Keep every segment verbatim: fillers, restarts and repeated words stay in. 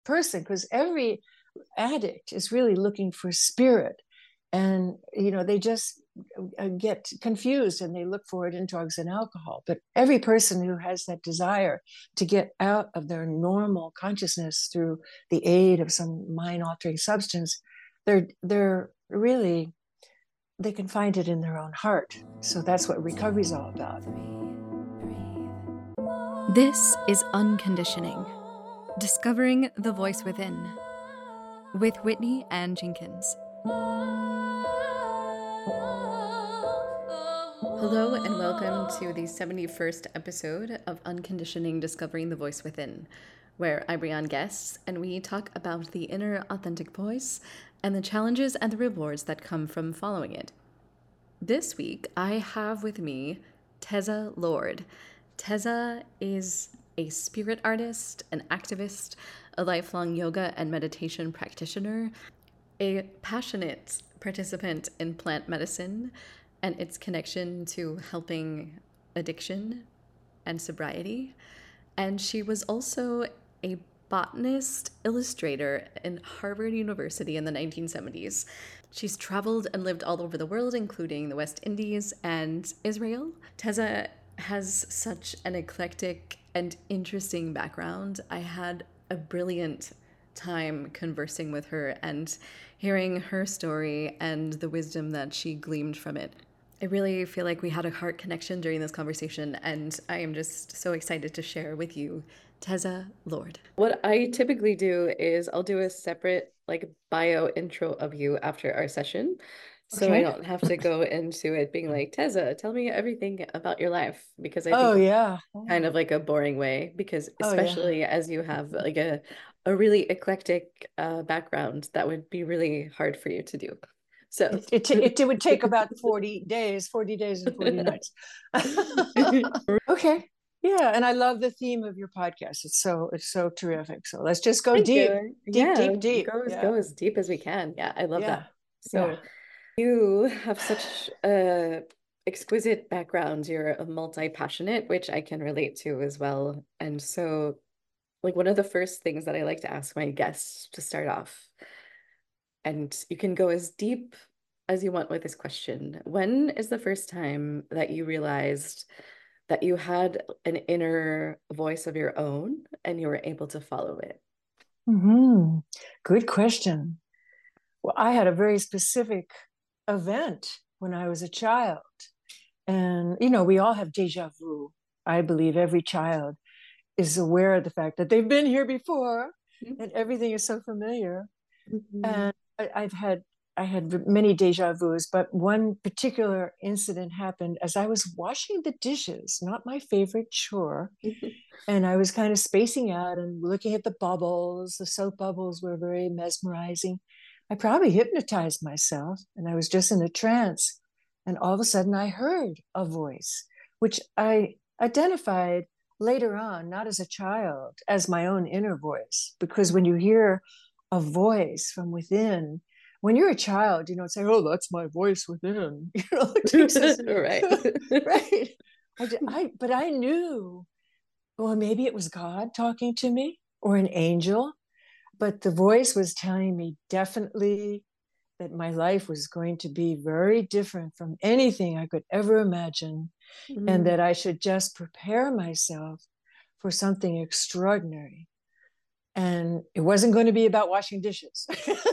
person, because every addict is really looking for spirit. And, you know, they just uh, get confused and they look for it in drugs and alcohol. But every person who has that desire to get out of their normal consciousness through the aid of some mind altering substance, they're, they're really, they can find it in their own heart. So that's what recovery is all about. This is Unconditioning, Discovering the Voice Within, with Whitney Ann Jenkins. Hello and welcome to the seventy-first episode of Unconditioning, Discovering the Voice Within, where I bring on guests and we talk about the inner authentic voice and the challenges and the rewards that come from following it. This week, I have with me Teza Lord. Teza is a spirit artist, an activist, a lifelong yoga and meditation practitioner, a passionate participant in plant medicine and its connection to helping addiction and sobriety. And she was also a botanist illustrator in Harvard University in the nineteen seventies. She's traveled and lived all over the world, including the West Indies and Israel. Teza has such an eclectic and interesting background. I had a brilliant time conversing with her and hearing her story and the wisdom that she gleaned from it. I really feel like we had a heart connection during this conversation, and I am just so excited to share with you Teza Lord. What I typically do is I'll do a separate like bio intro of you after our session. So okay. I don't have to go into it being like, Teza, tell me everything about your life, because I think oh yeah kind of like a boring way, because especially oh, yeah. as you have like a, a really eclectic uh, background, that would be really hard for you to do. So it, it, it, it would take about forty days, forty days and forty nights. Okay. Yeah. And I love the theme of your podcast. It's so, it's so terrific. So let's just go Thank deep, you. deep, yeah, deep, deep. Go, yeah. go as deep as we can. Yeah. I love yeah. that. So yeah. You have such a exquisite background. You're a multi-passionate, which I can relate to as well. And so like one of the first things that I like to ask my guests to start off, and you can go as deep as you want with this question. When is the first time that you realized that you had an inner voice of your own and you were able to follow it? Mm-hmm. Good question. Well, I had a very specific event when I was a child. And, you know, we all have deja vu. I believe every child is aware of the fact that they've been here before mm-hmm. and everything is so familiar. Mm-hmm. And I, I've had I had many deja vus, but one particular incident happened as I was washing the dishes, not my favorite chore. Mm-hmm. And I was kind of spacing out and looking at the bubbles. The soap bubbles were very mesmerizing. I probably hypnotized myself, and I was just in a trance. And all of a sudden I heard a voice, which I identified later on, not as a child, as my own inner voice. Because when you hear a voice from within, when you're a child, you don't say, oh, that's my voice within. You know, it takes us, right. right. I, I, but I knew, well, maybe it was God talking to me or an angel, but the voice was telling me definitely that my life was going to be very different from anything I could ever imagine, mm. and that I should just prepare myself for something extraordinary. And it wasn't going to be about washing dishes.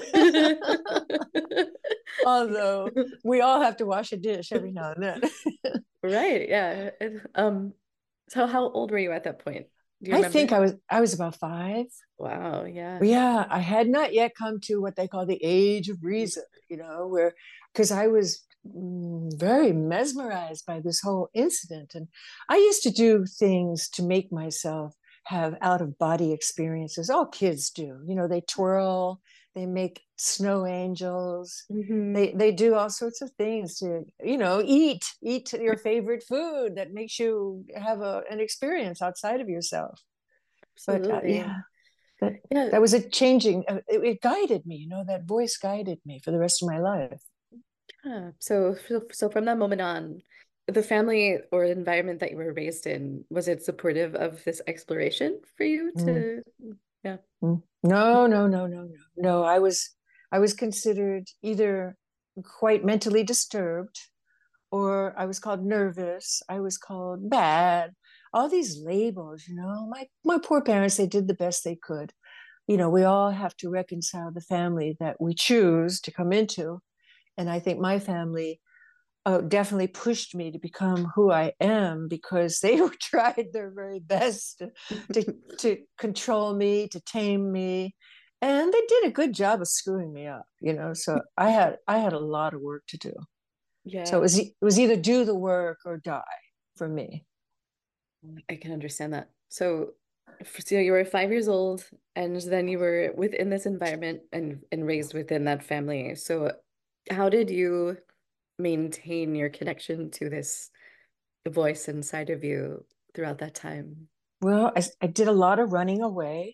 Although we all have to wash a dish every now and then. Right. Yeah. Um, so how old were you at that point? Do you remember? I think I was I was about five. Wow. Yeah. Yeah. I had not yet come to what they call the age of reason, you know, where because I was very mesmerized by this whole incident. And I used to do things to make myself have out of body experiences. All kids do. You know, they twirl, they make snow angels, mm-hmm. they they do all sorts of things to, you know, eat, eat your favorite food that makes you have a, an experience outside of yourself. Absolutely. But uh, yeah, that, yeah, that was a changing, uh, it, it guided me, you know, that voice guided me for the rest of my life. Yeah. So, so from that moment on, the family or environment that you were raised in, was it supportive of this exploration for you to, mm. yeah. Mm. No, no, no, no, no, no. I was I was considered either quite mentally disturbed, or I was called nervous. I was called bad. All these labels, you know. My my poor parents, they did the best they could. You know, we all have to reconcile the family that we choose to come into. And I think my family uh, definitely pushed me to become who I am because they tried their very best to, to, to control me, to tame me. And they did a good job of screwing me up, you know. So I had I had a lot of work to do. So it Yeah, was it was either do the work or die for me. I can understand that. So, f- so you were five years old, and then you were within this environment and and raised within that family. So, how did you maintain your connection to this voice inside of you throughout that time? Well, I, I did a lot of running away,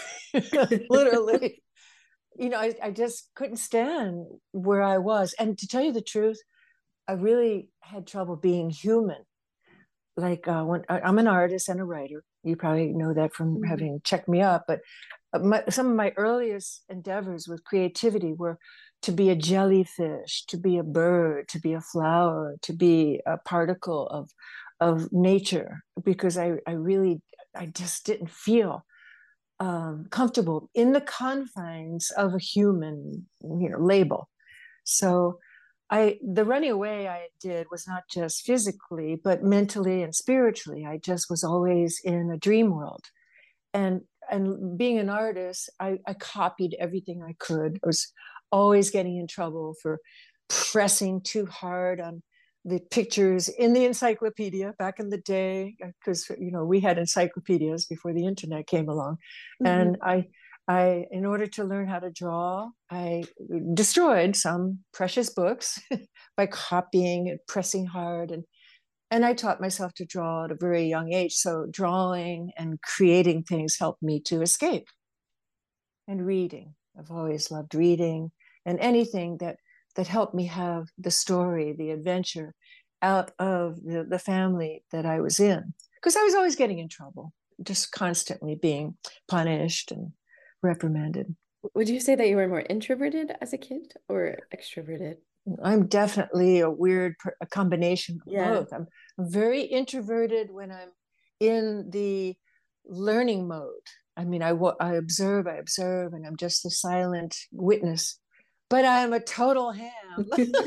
literally. You know, I, I just couldn't stand where I was. And to tell you the truth, I really had trouble being human. Like uh, when I, I'm an artist and a writer, you probably know that from Mhm. having checked me up. But uh, my, some of my earliest endeavors with creativity were to be a jellyfish, to be a bird, to be a flower, to be a particle of of nature, because I I really I just didn't feel um, comfortable in the confines of a human, you know, label. So I the running away I did was not just physically, but mentally and spiritually. I just was always in a dream world. And and being an artist, I, I copied everything I could. I was always getting in trouble for pressing too hard on the pictures in the encyclopedia back in the day, because you know we had encyclopedias before the internet came along. And Mhm. I I, in order to learn how to draw, I destroyed some precious books by copying and pressing hard. And, and I taught myself to draw at a very young age. So drawing and creating things helped me to escape. And reading. I've always loved reading and anything that that helped me have the story, the adventure out of the, the family that I was in. Because I was always getting in trouble, just constantly being punished and reprimanded. Would you say that you were more introverted as a kid or extroverted? I'm definitely a weird a combination of Yeah. both. I'm very introverted when I'm in the learning mode. I mean, I, I observe, I observe, and I'm just a silent witness. But I'm a total ham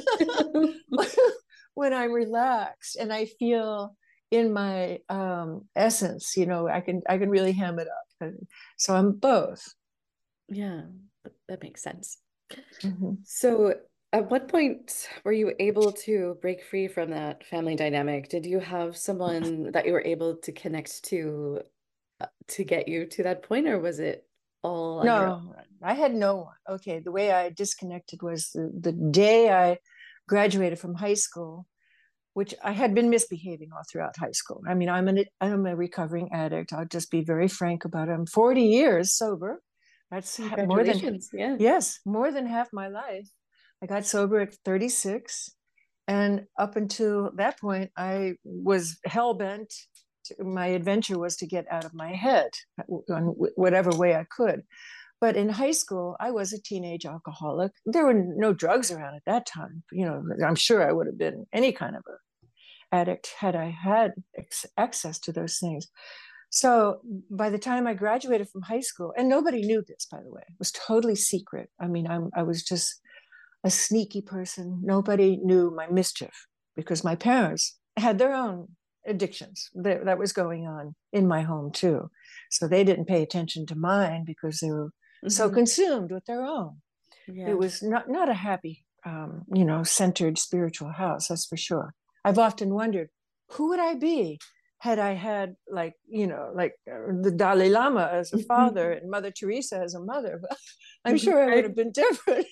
when I'm relaxed and I feel in my um, essence. You know, I can I can really ham it up. So I'm both. Yeah, that makes sense. Mhm. So, at what point were you able to break free from that family dynamic? Did you have someone that you were able to connect to uh, to get you to that point, or was it all on your own? No, I had no one. Okay, the way I disconnected was the, the day I graduated from high school, which I had been misbehaving all throughout high school. I mean, I'm an I'm a recovering addict. I'll just be very frank about it. I'm forty years sober. That's more than, Congratulations. Yeah. yes, more than half my life. I got sober at thirty-six. And up until that point, I was hell bent. My adventure was to get out of my head in whatever way I could. But in high school, I was a teenage alcoholic. There were no drugs around at that time. You know, I'm sure I would have been any kind of a addict had I had ex- access to those things. So by the time I graduated from high school, and nobody knew this, by the way, it was totally secret. I mean, I'm, I was just a sneaky person. Nobody knew my mischief because my parents had their own addictions that, that was going on in my home too. So they didn't pay attention to mine because they were so Hmm. consumed with their own. It Yeah. was not, not a happy, um, you know, centered spiritual house, that's for sure. I've often wondered, who would I be had I had like, you know, like uh, the Dalai Lama as a father and Mother Teresa as a mother? I'm sure I would have Right. been different.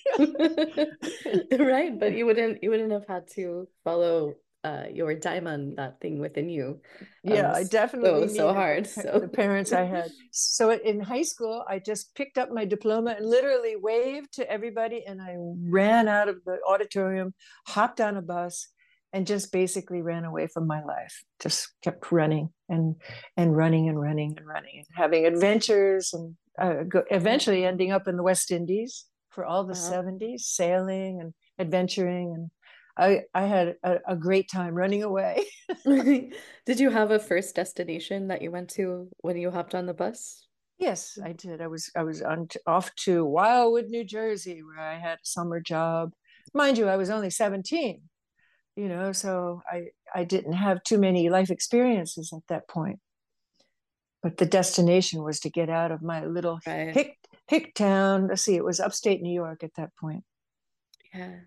Right, but you wouldn't you wouldn't have had to follow uh your diamond, that thing within you. Yeah, Um I so definitely so needed hard. the, the So parents I had. So in high school, I just picked up my diploma and literally waved to everybody, and I ran out of the auditorium, hopped on a bus, and just basically ran away from my life. Just kept running and and running and running and running and having adventures and uh, go, Yeah. eventually ending up in the West Indies for all the Uh-huh. seventies, sailing and adventuring. And I, I had a, a great time running away. Did you have a first destination that you went to when you hopped on the bus? Yes, I did. I was I was on t- off to Wildwood, New Jersey, where I had a summer job. Mind you, I was only seventeen, you know, so I I didn't have too many life experiences at that point. But the destination was to get out of my little Right. hick hick town. Let's see, it was upstate New York at that point. Yeah.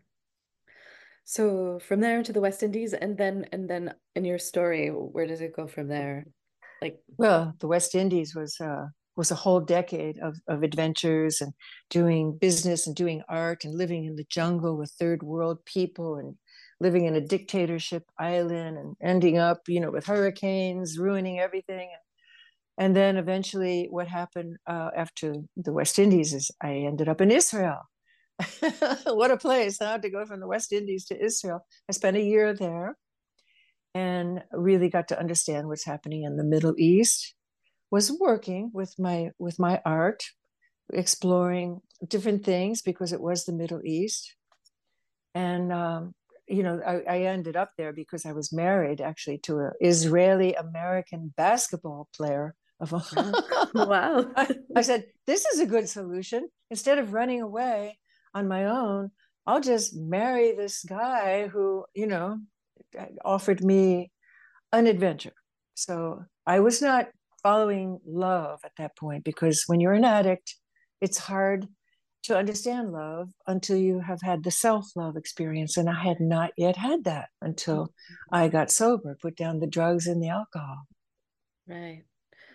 So from there to the West Indies, and then and then in your story, where does it go from there? Like, Well, the West Indies was uh, was a whole decade of of adventures and doing business and doing art and living in the jungle with third world people and living in a dictatorship island and ending up, you know, with hurricanes ruining everything. And then eventually, what happened uh, after the West Indies is I ended up in Israel. What a place, huh? To go from the West Indies to Israel. I spent a year there and really got to understand what's happening in the Middle East. Was working with my with my art, exploring different things because it was the Middle East. And um, you know, I, I ended up there because I was married actually to an Israeli American basketball player. Of a wow. Wow. I, I said, this is a good solution. Instead of running away on my own, I'll just marry this guy who, you know, offered me an adventure. So I was not following love at that point because when you're an addict, it's hard to understand love until you have had the self love experience. And I had not yet had that until I got sober, put down the drugs and the alcohol. Right.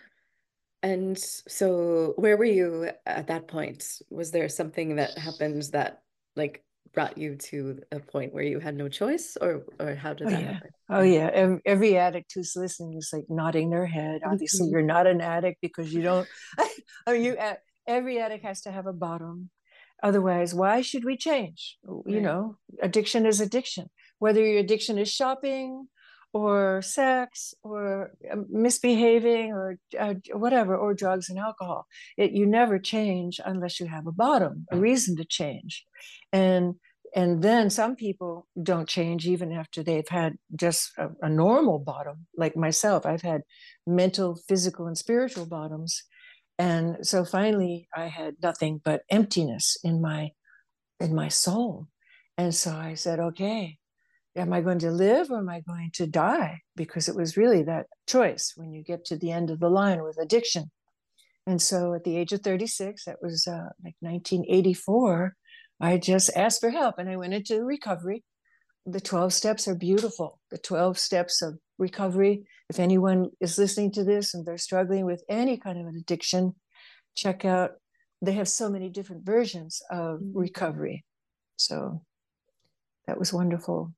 And so where were you at that point? Was there something that happened that like brought you to a point where you had no choice, or or how did Oh that yeah. happen? Oh Yeah. yeah. Every, every addict who's listening is like nodding their head. Obviously, Mhm. you're not an addict because you don't. I mean, you. Every addict has to have a bottom. Otherwise, why should we change? You Right. know, addiction is addiction. Whether your addiction is shopping, or sex, or um, misbehaving, or uh, whatever, or drugs and alcohol, it you never change unless you have a bottom, a reason to change, and and then some people don't change even after they've had just a, a normal bottom like myself. I've had mental, physical, and spiritual bottoms, and so finally I had nothing but emptiness in my in my soul. And so I said, okay, am I going to live or am I going to die? Because it was really that choice when you get to the end of the line with addiction. And so at the age of thirty-six, that was uh, like nineteen eighty-four, I just asked for help and I went into recovery. The twelve steps are beautiful. The twelve steps of recovery. If anyone is listening to this and they're struggling with any kind of an addiction, check out. They have so many different versions of Mhm. recovery. So that was wonderful.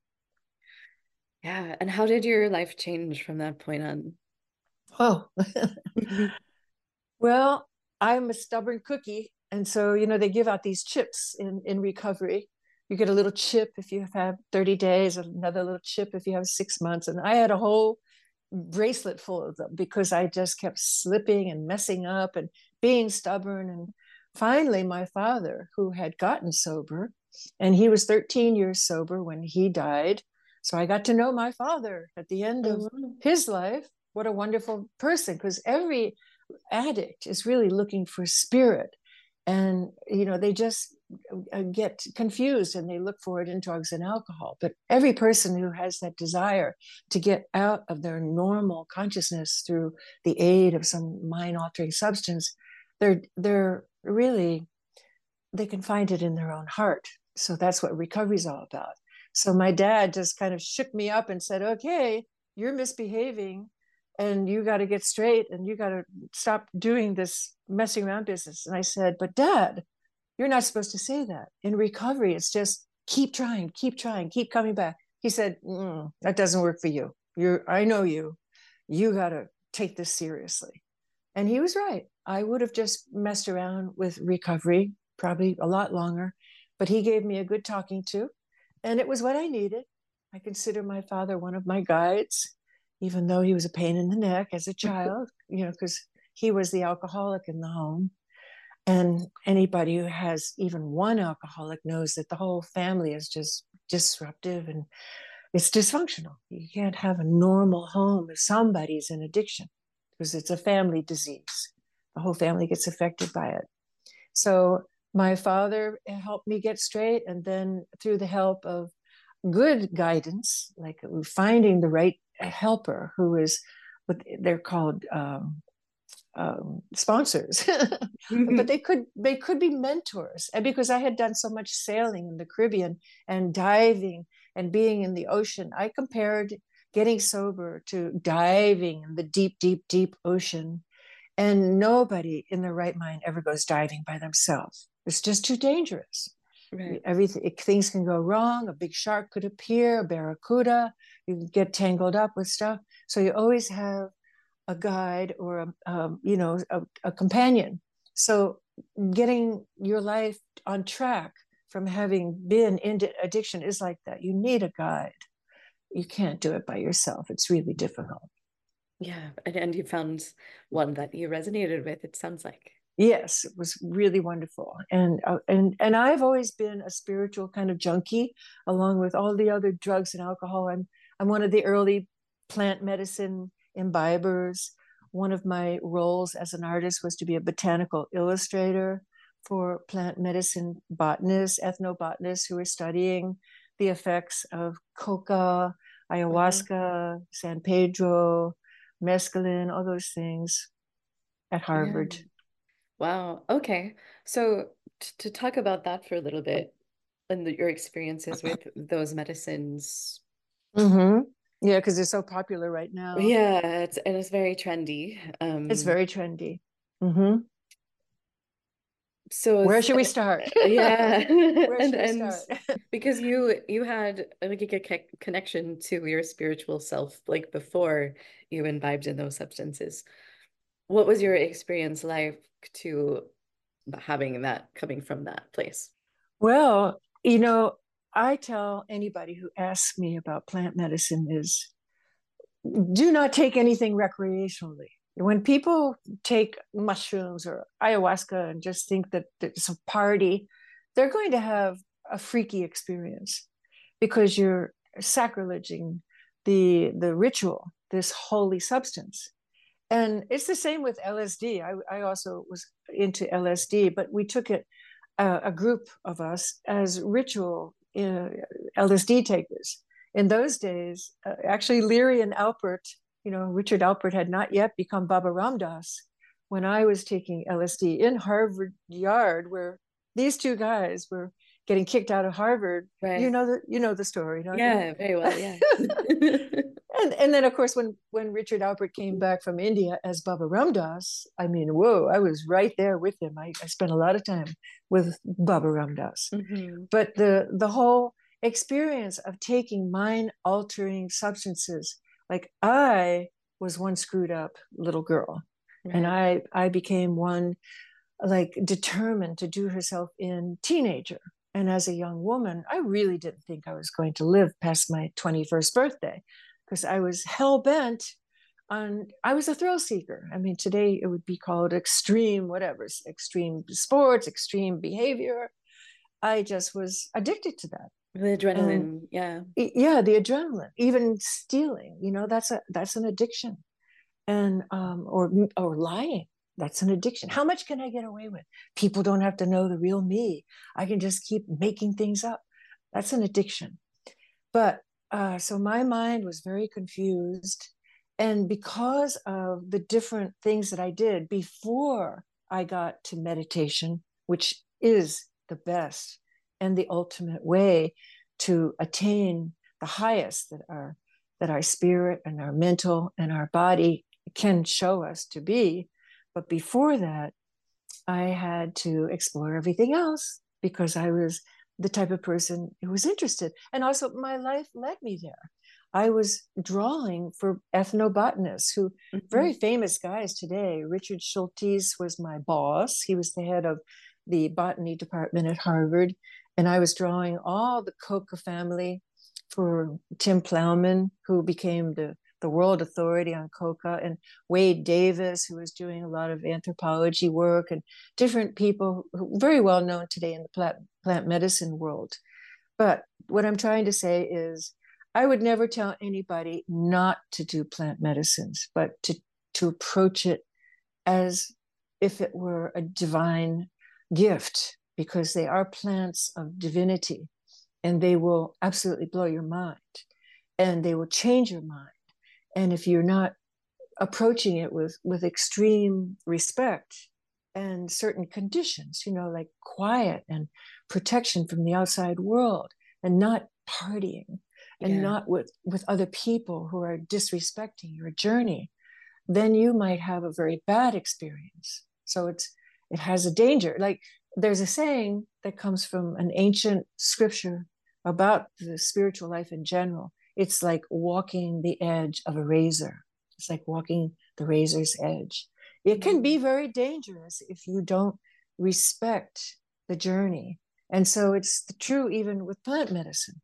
Yeah. And how did your life change from that point on? Oh, Mhm. well, I'm a stubborn cookie. And so, you know, they give out these chips in, in recovery. You get a little chip if you have thirty days, another little chip if you have six months. And I had a whole bracelet full of them because I just kept slipping and messing up and being stubborn. And finally, my father, who had gotten sober, and he was thirteen years sober when he died. So I got to know my father at the end Oh, of wow. his life. What a wonderful person, because every addict is really looking for spirit. And, you know, they just uh, get confused and they look for it in drugs and alcohol. But every person who has that desire to get out of their normal consciousness through the aid of some mind altering substance, they're, they're really, they can find it in their own heart. So that's what recovery is all about. So my dad just kind of shook me up and said, okay, you're misbehaving and you got to get straight and you got to stop doing this messing around business. And I said, but dad, you're not supposed to say that. In recovery, it's just keep trying, keep trying, keep coming back. He said, mm, that doesn't work for you. You're, I know you. You got to take this seriously. And he was right. I would have just messed around with recovery probably a lot longer, but he gave me a good talking to, and it was what I needed. I consider my father one of my guides, even though he was a pain in the neck as a child, you know, because he was the alcoholic in the home. And anybody who has even one alcoholic knows that the whole family is just disruptive and it's dysfunctional. You can't have a normal home if somebody's in addiction because it's a family disease. The whole family gets affected by it. So my father helped me get straight. And then through the help of good guidance, like finding the right helper who is what they're called um, um, sponsors, but they could they could be mentors. And because I had done so much sailing in the Caribbean and diving and being in the ocean, I compared getting sober to diving in the deep, deep, deep ocean. And nobody in their right mind ever goes diving by themselves. It's just too dangerous. Right. Everything things can go wrong. A big shark could appear, a barracuda. You can get tangled up with stuff. So you always have a guide or a um, you know a, a companion. So getting your life on track from having been into addiction is like that. You need a guide. You can't do it by yourself. It's really difficult. Yeah, and, and you found one that you resonated with, it sounds like. Yes, it was really wonderful. And uh, and and I've always been a spiritual kind of junkie, along with all the other drugs and alcohol. I'm I'm one of the early plant medicine imbibers. One of my roles as an artist was to be a botanical illustrator for plant medicine botanists, ethnobotanists who were studying the effects of coca, Wow. ayahuasca, San Pedro, mescaline, all those things at Yeah. Harvard. Wow. Okay. So t to talk about that for a little bit and the, your experiences with those medicines. Mm-hmm. Yeah, because they're so popular right now. Yeah, it's and it's very trendy. It's Um, very trendy. Mm-hmm. so Where th should we start? yeah, Where and should we and start? because you you had like a co- connection to your spiritual self like before you imbibed in those substances. What was your experience like to having that coming from that place? Well, you know, I tell anybody who asks me about plant medicine is do not take anything recreationally. When people take mushrooms or ayahuasca and just think that it's a party, they're going to have a freaky experience because you're sacrileging the the ritual, this holy substance. And it's the same with L S D. I, I also was into L S D, but we took it, uh, a group of us, as ritual uh, L S D takers. In those days, uh, actually, Leary and Alpert, you know, Richard Alpert had not yet become Baba Ramdas when I was taking L S D in Harvard Yard, where these two guys were getting kicked out of Harvard. You Right. know the you know the story, don't you? Yeah, very well, yeah. And and then of course when when Richard Alpert came back from India as Baba Ramdas, I mean, whoa, I was right there with him. I, I spent a lot of time with Baba Ramdas. Hmm. But the the whole experience of taking mind altering substances, like I was one screwed up little girl, and Right. I I became one like determined to do herself in teenager. And as a young woman, I really didn't think I was going to live past my twenty-first birthday because I was hell bent on, I was a thrill seeker. I mean, today it would be called extreme, whatever, extreme sports, extreme behavior. I just was addicted to that. The And adrenaline, yeah. yeah, the adrenaline, even stealing, you know, that's a, that's an addiction. And, um, or, or lying. That's an addiction. How much can I get away with? People don't have to know the real me. I can just keep making things up. That's an addiction. But uh, so my mind was very confused. And because of the different things that I did before I got to meditation, which is the best and the ultimate way to attain the highest that our that our spirit and our mental and our body can show us to be. But before that, I had to explore everything else because I was the type of person who was interested. And also, my life led me there. I was drawing for ethnobotanists who, Hmm. very famous guys today. Richard Schultes was my boss. He was the head of the botany department at Harvard. And I was drawing all the Coca family for Tim Plowman, who became the the world authority on coca, and Wade Davis, who was doing a lot of anthropology work, and different people who very well known today in the plant, plant medicine world. But what I'm trying to say is I would never tell anybody not to do plant medicines, but to, to approach it as if it were a divine gift, because they are plants of divinity, and they will absolutely blow your mind, and they will change your mind. And if you're not approaching it with, with extreme respect and certain conditions, you know, like quiet and protection from the outside world, and not partying, and Yeah. not with, with other people who are disrespecting your journey, then you might have a very bad experience. So it's it has a danger. Like there's a saying that comes from an ancient scripture about the spiritual life in general. It's like walking the edge of a razor. It's like walking the razor's edge. It can be very dangerous if you don't respect the journey. And so it's true even with plant medicine.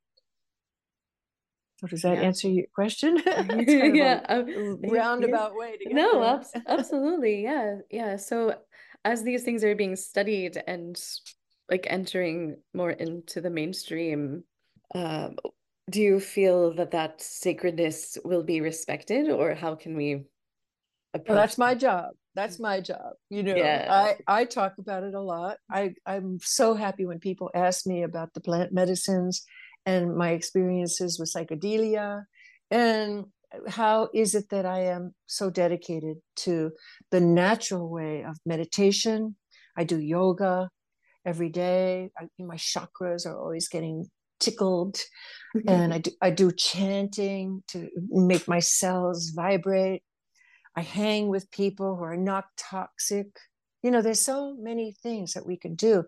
So does that Yeah. answer your question? It's kind of Yeah. a um, roundabout way to get No, there. abs absolutely. Yeah. Yeah. So as these things are being studied and like entering more into the mainstream, um, do you feel that that sacredness will be respected, or how can we Well, approach that's my that? job. That's my job. You know, Yeah. I I talk about it a lot. I I'm so happy when people ask me about the plant medicines and my experiences with psychedelia, and how is it that I am so dedicated to the natural way of meditation. I do yoga every day. I, my chakras are always getting tickled, and I do I do chanting to make my cells vibrate. I hang with people who are not toxic. You know, there's so many things that we can do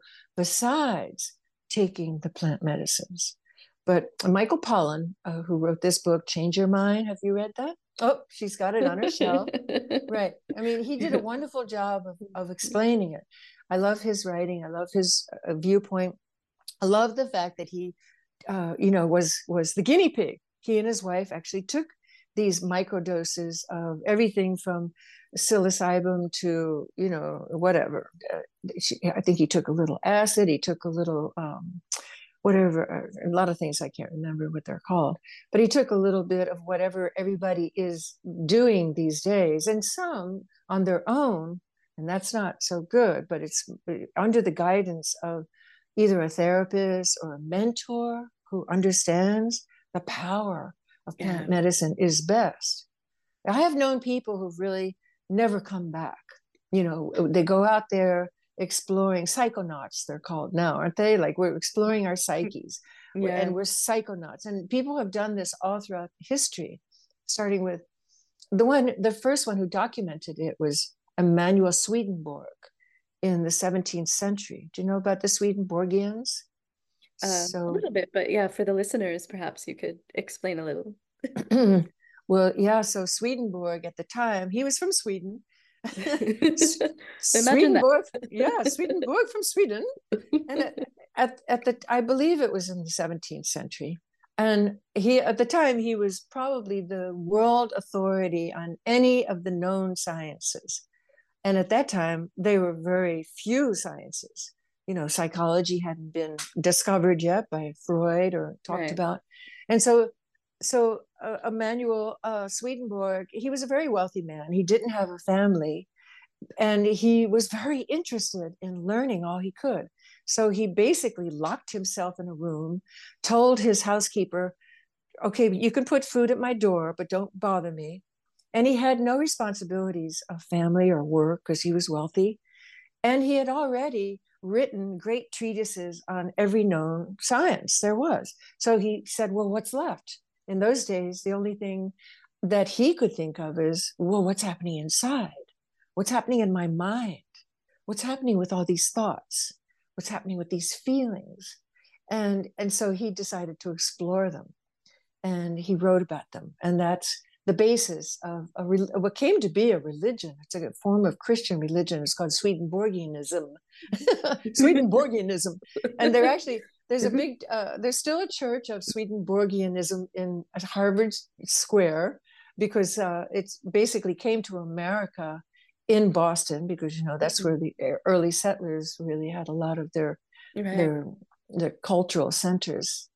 besides taking the plant medicines. But Michael Pollan, uh, who wrote this book, Change Your Mind, have you read that? Oh, she's got it on her shelf. Right. I mean, he did a wonderful job of, of explaining it. I love his writing. I love his uh, viewpoint. I love the fact that he, uh, you know, was was the guinea pig. He and his wife actually took these microdoses of everything from psilocybin to, you know, whatever. Uh, she, I think he took a little acid. He took a little, um, whatever, a lot of things I can't remember what they're called. But he took a little bit of whatever everybody is doing these days, and some on their own. And that's not so good, but it's under the guidance of either a therapist or a mentor who understands the power of Yeah. plant medicine is best. I have known people who've really never come back. You know, they go out there exploring, psychonauts they're called now, aren't they? Like we're exploring our psyches, Yeah. and we're psychonauts. And people have done this all throughout history, starting with the one, the first one who documented it was Emanuel Swedenborg in the seventeenth century. Do you know about the Swedenborgians? Uh, a So little bit, but yeah, for the listeners, perhaps you could explain a little. well, yeah, so Swedenborg at the time, he was from Sweden. Imagine that. Swedenborg, yeah, Swedenborg from Sweden. And at, at, at the, I believe it was in the seventeenth century. And he, at the time, he was probably the world authority on any of the known sciences. And at that time, there were very few sciences. You know, psychology hadn't been discovered yet by Freud or talked Right. about. And so, so uh, Emanuel uh, Swedenborg, he was a very wealthy man. He didn't have a family, and he was very interested in learning all he could. So he basically locked himself in a room, told his housekeeper, okay, you can put food at my door, but don't bother me. And he had no responsibilities of family or work because he was wealthy. And he had already written great treatises on every known science there was. So he said, well, what's left? In those days, the only thing that he could think of is, well, what's happening inside? What's happening in my mind? What's happening with all these thoughts? What's happening with these feelings? And, and so he decided to explore them, and he wrote about them. And that's the basis of a, what came to be a religion. It's a form of Christian religion. It's called Swedenborgianism. Swedenborgianism. And they're actually, there's a big, uh, there's still a church of Swedenborgianism in at Harvard Square. because uh, it's basically came to America in Boston, because you know that's where the early settlers really had a lot of their Right. their their cultural centers.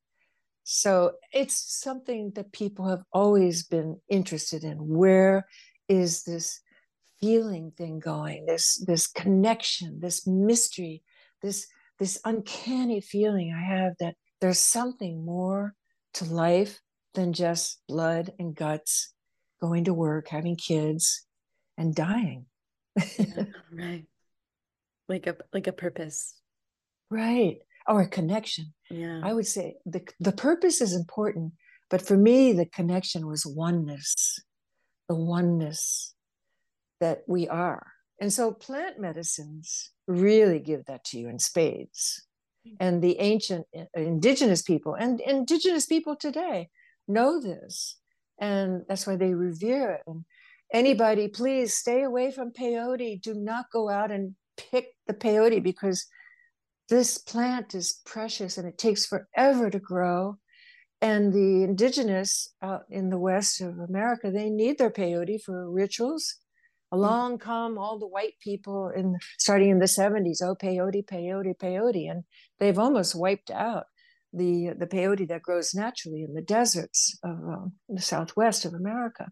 So it's something that people have always been interested in. Where is this feeling thing going? This this connection, this mystery, this this uncanny feeling I have that there's something more to life than just blood and guts, going to work, having kids, and dying. Yeah, right. Like a like a purpose. Right. Or a connection. Yeah. I would say the the purpose is important, but for me, the connection was oneness, the oneness that we are. And so plant medicines really give that to you in spades. And the ancient indigenous people and indigenous people today know this. And that's why they revere it. And anybody, please stay away from peyote. Do not go out and pick the peyote, because this plant is precious and it takes forever to grow. And the indigenous out in the west of America, they need their peyote for rituals. Along come all the white people in starting in the seventies. Oh, peyote, peyote, peyote, and they've almost wiped out the the peyote that grows naturally in the deserts of uh, the southwest of America.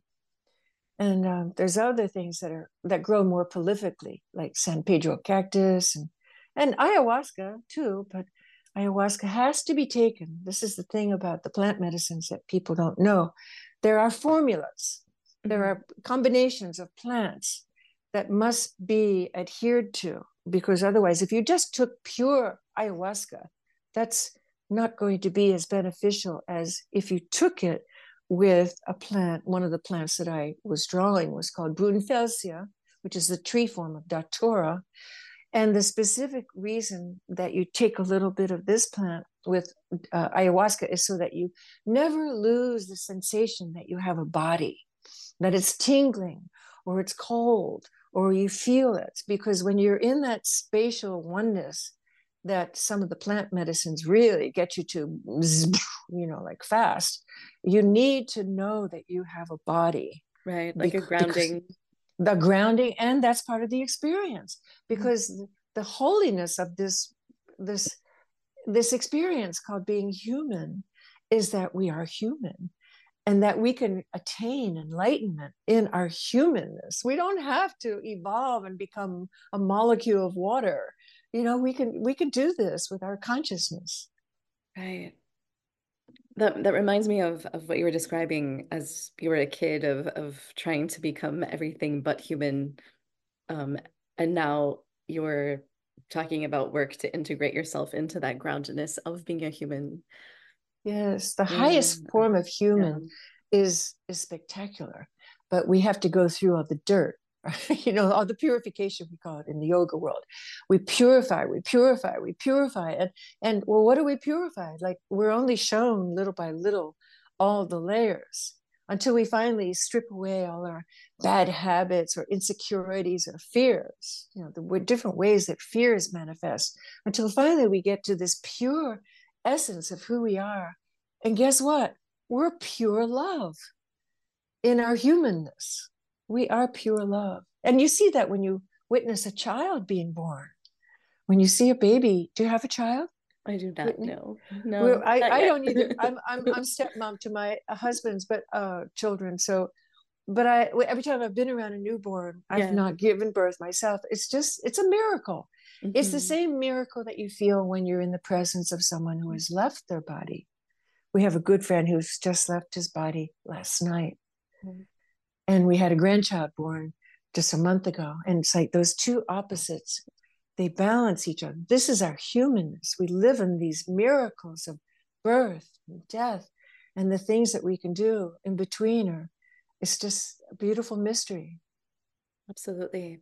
And um, there's other things that are that grow more prolifically, like San Pedro cactus and and ayahuasca too. But ayahuasca has to be taken. This is the thing about the plant medicines that people don't know. There are formulas. There are combinations of plants that must be adhered to, because otherwise, if you just took pure ayahuasca, that's not going to be as beneficial as if you took it with a plant. One of the plants that I was drawing was called Brunfelsia, which is the tree form of Datura. And the specific reason that you take a little bit of this plant with uh, ayahuasca is so that you never lose the sensation that you have a body, that it's tingling or it's cold or you feel it. Because when you're in that spatial oneness that some of the plant medicines really get you to, you know, like fast, you need to know that you have a body. Right, like a grounding. The grounding, and that's part of the experience, because mm-hmm. the holiness of this this this experience called being human is that we are human, and that we can attain enlightenment in our humanness. We don't have to evolve and become a molecule of water. You know, we can we can do this with our consciousness. Right. That that reminds me of of what you were describing as you were a kid, of of trying to become everything but human. Um, and now you're talking about work to integrate yourself into that groundedness of being a human. Yes, the Yeah. highest form of human yeah. is is spectacular, but we have to go through all the dirt, you know, all the purification, we call it in the yoga world. We purify, we purify, we purify, and and well, what do we purify? Like, we're only shown little by little all the layers until we finally strip away all our bad habits or insecurities or fears. You know, the different ways that fears manifest, until finally we get to this pure essence of who we are. And guess what? We're pure love in our humanness. We are pure love. And you see that when you witness a child being born. When you see a baby, do you have a child? I do not Whitney? know. No, We're, I, not I yet. don't either. I'm I'm I'm stepmom to my husband's, but uh, children. So, but I every time I've been around a newborn, I've Yeah. not given birth myself. It's just it's a miracle. Mhm. It's the same miracle that you feel when you're in the presence of someone who has left their body. We have a good friend who's just left his body last night. Mm-hmm. And we had a grandchild born just a month ago. And it's like those two opposites, they balance each other. This is our humanness. We live in these miracles of birth and death, and the things that we can do in between are, it's just a beautiful mystery. Absolutely.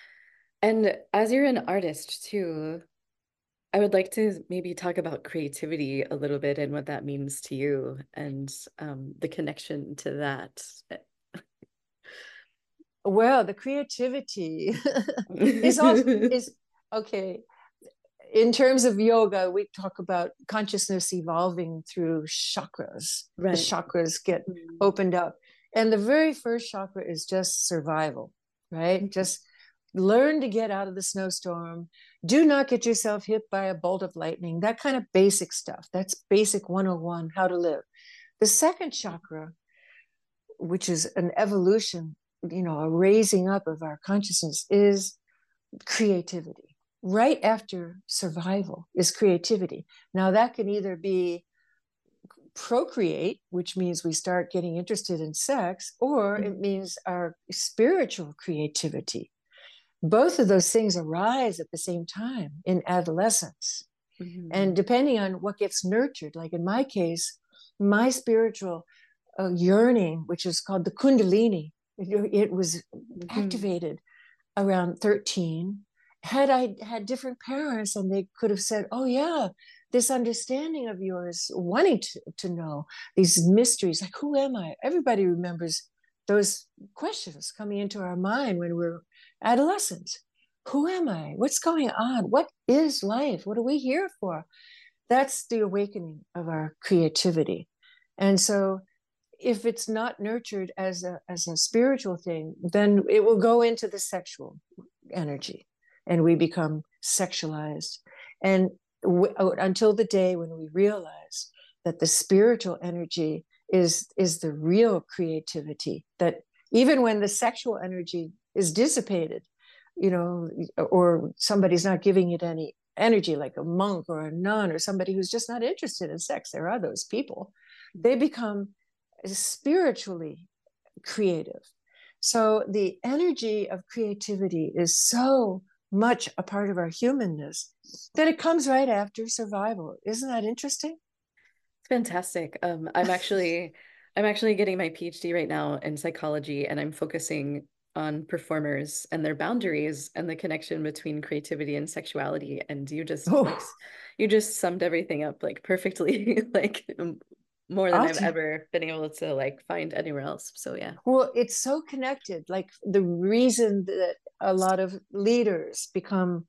And as you're an artist too, I would like to maybe talk about creativity a little bit and what that means to you, and um, the connection to that. Well, the creativity is also is okay. In terms of yoga, we talk about consciousness evolving through chakras. Right. The chakras get mm-hmm. opened up. And the very first chakra is just survival, right? Just learn to get out of the snowstorm. Do not get yourself hit by a bolt of lightning, that kind of basic stuff. That's basic one oh one, how to live. The second chakra, which is an evolution, you know, a raising up of our consciousness, is creativity. Right after survival is creativity. Now, that can either be procreate, which means we start getting interested in sex, or it means our spiritual creativity. Both of those things arise at the same time in adolescence. Mm-hmm. And depending on what gets nurtured, like in my case, my spiritual uh, yearning, which is called the Kundalini, it, it was mm-hmm. activated around thirteen. Had I had different parents, and they could have said, oh yeah, this understanding of yours, wanting to, to know these mysteries, like who am I? Everybody remembers those questions coming into our mind when we're adolescents. Who am I? What's going on? What is life? What are we here for? That's the awakening of our creativity. And so if it's not nurtured as a, as a spiritual thing, then it will go into the sexual energy, and we become sexualized. And w- until the day when we realize that the spiritual energy is, is the real creativity, that even when the sexual energy is dissipated, you know, or somebody's not giving it any energy, like a monk or a nun or somebody who's just not interested in sex, there are those people, they become spiritually creative. So the energy of creativity is so much a part of our humanness that it comes right after survival. Isn't that interesting? It's fantastic. Um, I'm actually I'm actually getting my PhD right now in psychology, and I'm focusing on performers and their boundaries and the connection between creativity and sexuality. And you just oh. like you just summed everything up like perfectly, like more than I'll I've t- ever been able to like find anywhere else. So yeah. Well, it's so connected. Like the reason that a lot of leaders become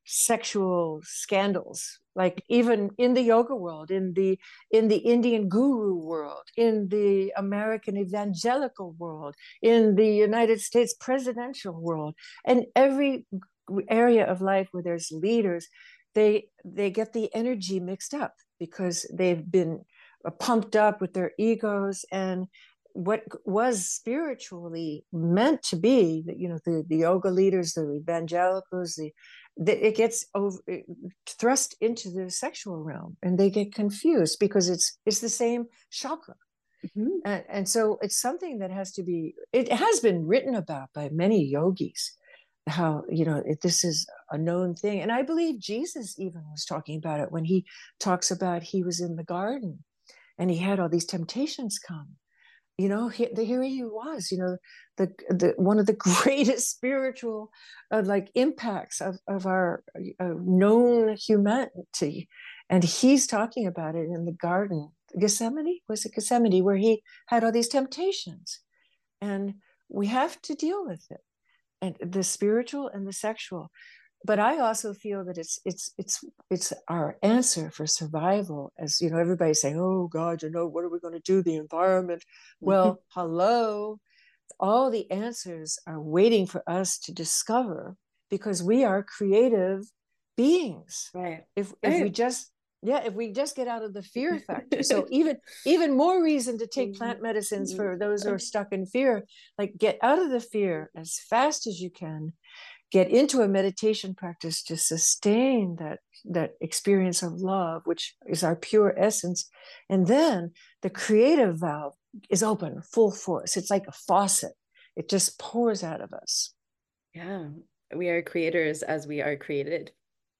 sexual scandals, like even in the yoga world, in the in the Indian guru world, in the American evangelical world, in the United States presidential world, and every area of life where there's leaders, they they get the energy mixed up because they've been pumped up with their egos, and what was spiritually meant to be, you know, the, the yoga leaders, the evangelicals, the, the it gets over, it, thrust into the sexual realm, and they get confused because it's it's the same chakra. Mm-hmm. And, and so it's something that has to be, it has been written about by many yogis, how, you know, it, this is a known thing. And I believe Jesus even was talking about it when he talks about he was in the garden and he had all these temptations come. You know, he, the, here he was, you know, the, the one of the greatest spiritual uh, like impacts of, of our uh, known humanity. And he's talking about it in the garden, Gethsemane, was it Gethsemane, where he had all these temptations. And we have to deal with it, and the spiritual and the sexual. But I also feel that it's it's it's it's our answer for survival. As you know, everybody's saying, "Oh God, you know, what are we going to do? The environment." Well, hello, all the answers are waiting for us to discover, because we are creative beings. Right. If right. if we just yeah, if we just get out of the fear factor. So even even more reason to take plant medicines for those who are stuck in fear. Like, get out of the fear as fast as you can. Get into a meditation practice to sustain that, that experience of love, which is our pure essence. And then the creative valve is open, full force. It's like a faucet. It just pours out of us. Yeah. We are creators as we are created.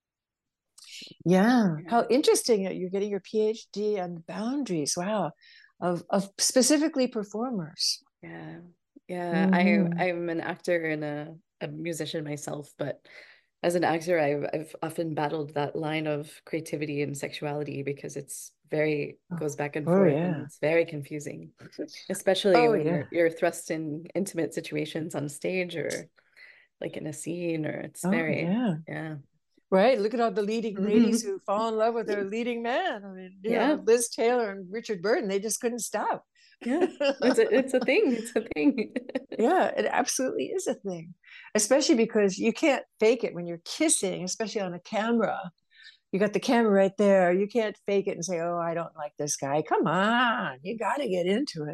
Yeah. yeah. How interesting. You're getting your PhD on boundaries. Wow. Of, of specifically performers. Yeah. Yeah. Mm-hmm. I, I'm an actor and a a musician myself, but as an actor, I've I've often battled that line of creativity and sexuality because it's very it goes back and oh, forth, yeah. and it's very confusing, especially oh, when yeah. you're you're thrust in intimate situations on stage or like in a scene, or it's oh, very yeah yeah. Right. Look at all the leading ladies who fall in love with their leading man. I mean, you yeah. know, Liz Taylor and Richard Burton, they just couldn't stop. Yeah, it's a it's a thing. It's a thing. Yeah, it absolutely is a thing, especially because you can't fake it when you're kissing, especially on a camera. You got the camera right there. You can't fake it and say, "Oh, I don't like this guy." Come on, you got to get into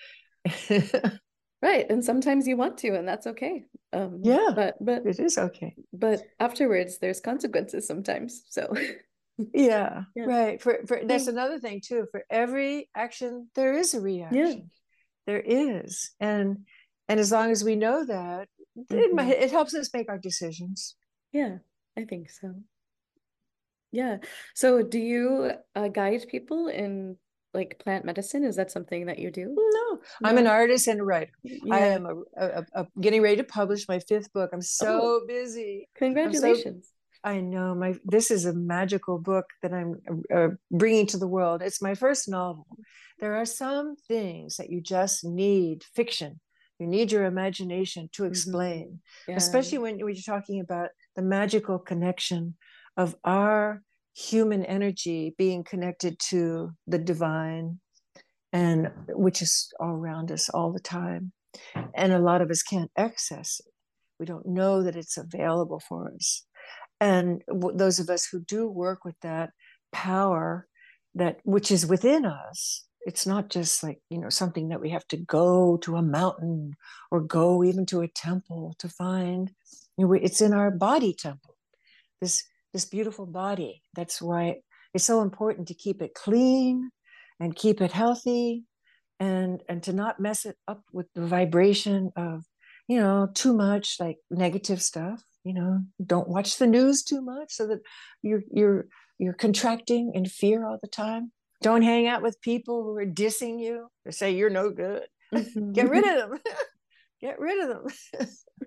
it. Right, and sometimes you want to, and that's okay. Um, Yeah, but but it is okay. but afterwards, there's consequences sometimes. So Yeah, yeah, right. For for that's so another thing too. For every action, there is a yeah, reaction. There is, and and as long as we know that, it might, hmm it helps us make our decisions. yeah, I think so. Yeah. So do you uh, guide people in like plant medicine? Is that something that you do? No, I'm an No. artist and a writer. I Yeah. am a, a, a getting ready to publish my fifth book. I'm Oh, so busy. I'm so congratulations. I know my this is a magical book that I'm uh, bringing to the world. It's my first novel. There are some things that you just need fiction. You need your imagination to hmm explain, Yeah. especially when, when you're talking about the magical connection of our human energy being connected to the divine, and which is all around us all the time. And a lot of us can't access it. We don't know that it's available for us. And those of us who do work with that power, that which is within us, it's not just like, you know, something that we have to go to a mountain or go even to a temple to find. You know, it's in our body temple, this this beautiful body. That's why it's so important to keep it clean and keep it healthy, and and to not mess it up with the vibration of, you know, too much like negative stuff. You know, don't watch the news too much so that you're you're you're contracting in fear all the time. Don't hang out with people who are dissing you or say you're no good. Get rid hmm of them. Get rid of them.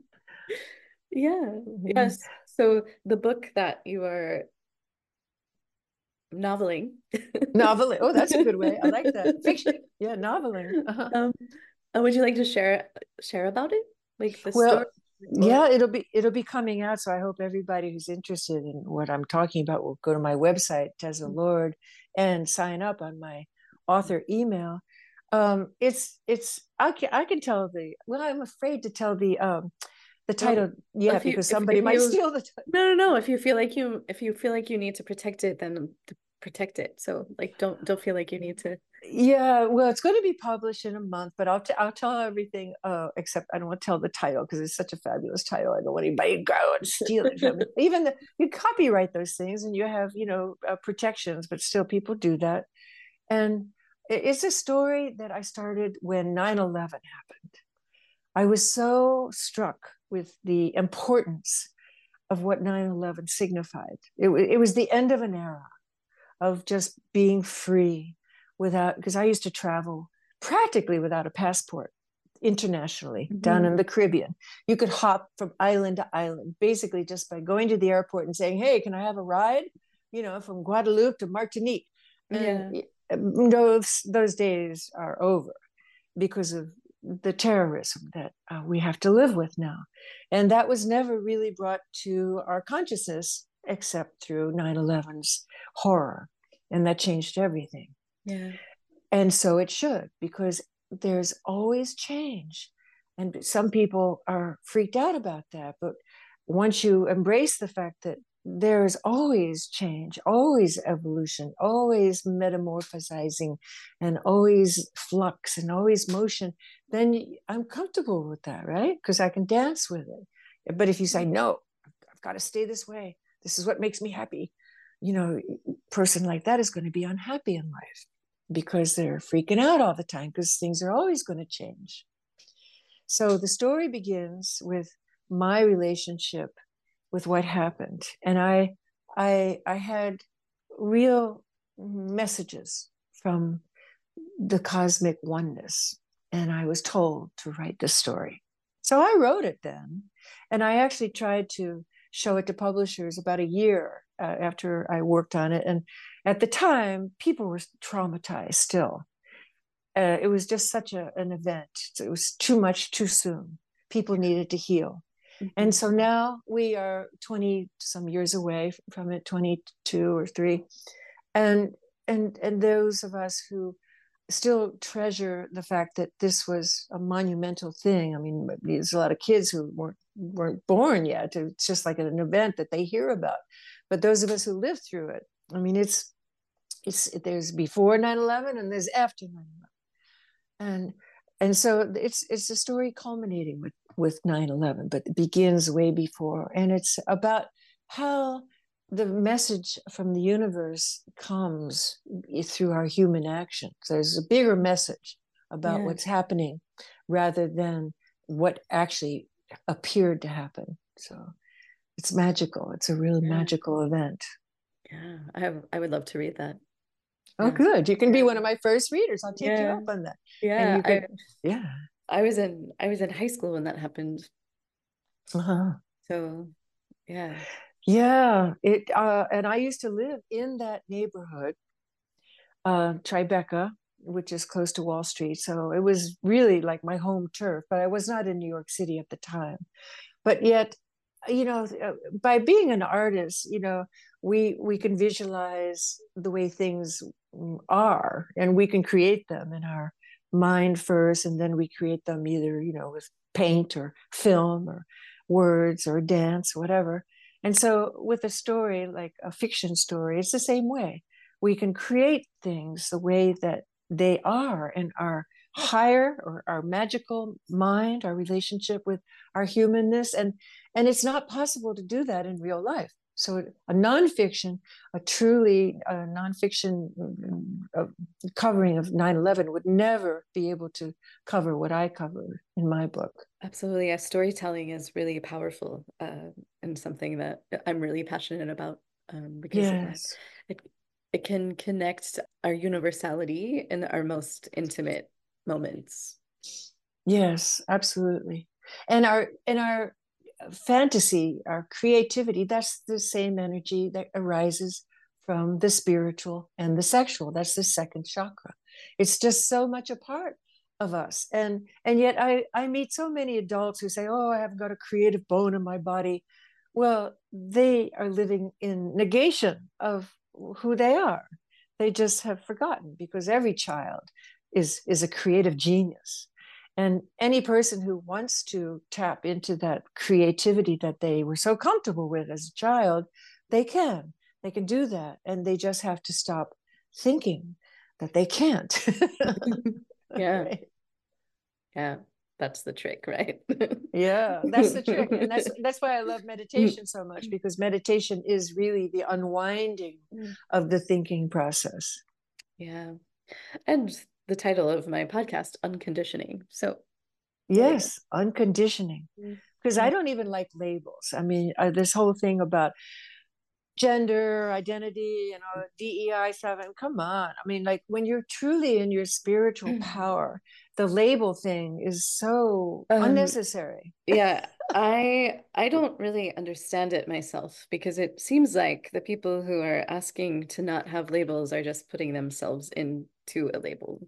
Yeah. Mhm. Yes. So the book that you are noveling. Noveling. Oh, that's a good way. I like that. Fiction. Yeah, noveling. Uh-huh. Um, uh, would you like to share share about it? Like the story Well, or yeah, it'll be it'll be coming out. So I hope everybody who's interested in what I'm talking about will go to my website, Tezza Lord, and sign up on my author email. Um, it's it's I can I can tell the well, I'm afraid to tell the um the well, title yet if you because if somebody if might you steal the title. no no no if you feel like you if you feel like you need to protect it then to protect it. So like don't don't feel like you need to. Yeah, well, it's going to be published in a month, but I'll t- I'll tell everything uh, except I don't want to tell the title because it's such a fabulous title. I don't want anybody to go and steal it from me. Even the, you copyright those things and you have, you know, uh, protections, but still people do that. And it's a story that I started when nine eleven happened. I was so struck with the importance of what nine eleven signified. It, it was the end of an era of just being free without, because I used to travel practically without a passport internationally down in Mhm. the Caribbean. You could hop from island to island basically just by going to the airport and saying, "Hey, can I have a ride?" You know, from Guadeloupe to Martinique. And Yeah. those those days are over because of the terrorism that uh, we have to live with now. And that was never really brought to our consciousness except through nine eleven's horror. And that changed everything. Yeah. And so it should, because there's always change. And some people are freaked out about that. But once you embrace the fact that there's always change, always evolution, always metamorphosizing, and always flux and always motion, then I'm comfortable with that, right? Because I can dance with it. But if you say, no, I've got to stay this way, this is what makes me happy, you know, a person like that is going to be unhappy in life because they're freaking out all the time because things are always going to change. So the story begins with my relationship with what happened, and I, I, I had real messages from the cosmic oneness, and I was told to write this story. So I wrote it then, and I actually tried to show it to publishers about a year uh, after I worked on it. And at the time, people were traumatized still. Uh, it was just such a, an event. It was too much too soon. People needed to heal. And Mhm. so now we are twenty some years away from it, twenty-two or three. And and and those of us who still treasure the fact that this was a monumental thing. I mean, there's a lot of kids who weren't weren't born yet. It's just like an event that they hear about. But those of us who lived through it, I mean, it's it's there's before nine eleven and there's after nine eleven. And and so it's it's a story culminating with with nine eleven, but it begins way before. And it's about how the message from the universe comes through our human action. So there's a bigger message about Yeah. what's happening rather than what actually appeared to happen. So it's magical. It's a really Yeah. magical event. Yeah. I have, I would love to read that. Oh, Yeah. good. You can be Yeah. one of my first readers. I'll take you Yeah. up on that. And Yeah. you I could, yeah. I was in I was in high school when that happened. Uh-huh. So yeah. Yeah. It uh, and I used to live in that neighborhood, uh, Tribeca, which is close to Wall Street. So it was really like my home turf, but I was not in New York City at the time. But yet, you know, uh, by being an artist, you know, we we can visualize the way things are, and we can create them in our mind first, and then we create them either, you know, with paint or film or words or dance, whatever. And so with a story like a fiction story, it's the same way. We can create things the way that they are, and our higher or our magical mind, our relationship with our humanness, and and it's not possible to do that in real life. So a nonfiction, a truly a nonfiction uh, covering of nine eleven would never be able to cover what I covered in my book. Absolutely. Yeah. Storytelling is really powerful, uh, and something that I'm really passionate about, um, because yeah, Yes, it it can connect our universality in our most intimate moments. yes, absolutely. And our and our fantasy, our creativity, that's the same energy that arises from the spiritual and the sexual. That's the second chakra. It's just so much a part of us. And and yet I, I meet so many adults who say, oh, I haven't got a creative bone in my body. Well, they are living in negation of who they are. They just have forgotten, because every child is is a creative genius. And any person who wants to tap into that creativity that they were so comfortable with as a child, they can. They can do that. And they just have to stop thinking that they can't. Yeah. Right. Yeah. That's the trick, right? Yeah, that's the trick. And that's that's why I love meditation so much, because meditation is really the unwinding of the thinking process. Yeah. And the title of my podcast, Unconditioning. So there you Yes, unconditioning. go. Because Yeah. I don't even like labels. I mean, uh, this whole thing about gender identity and all D E I stuff. And come on, I mean, like when you're truly in your spiritual power, the label thing is so Um, unnecessary. yeah, I I don't really understand it myself, because it seems like the people who are asking to not have labels are just putting themselves into a label.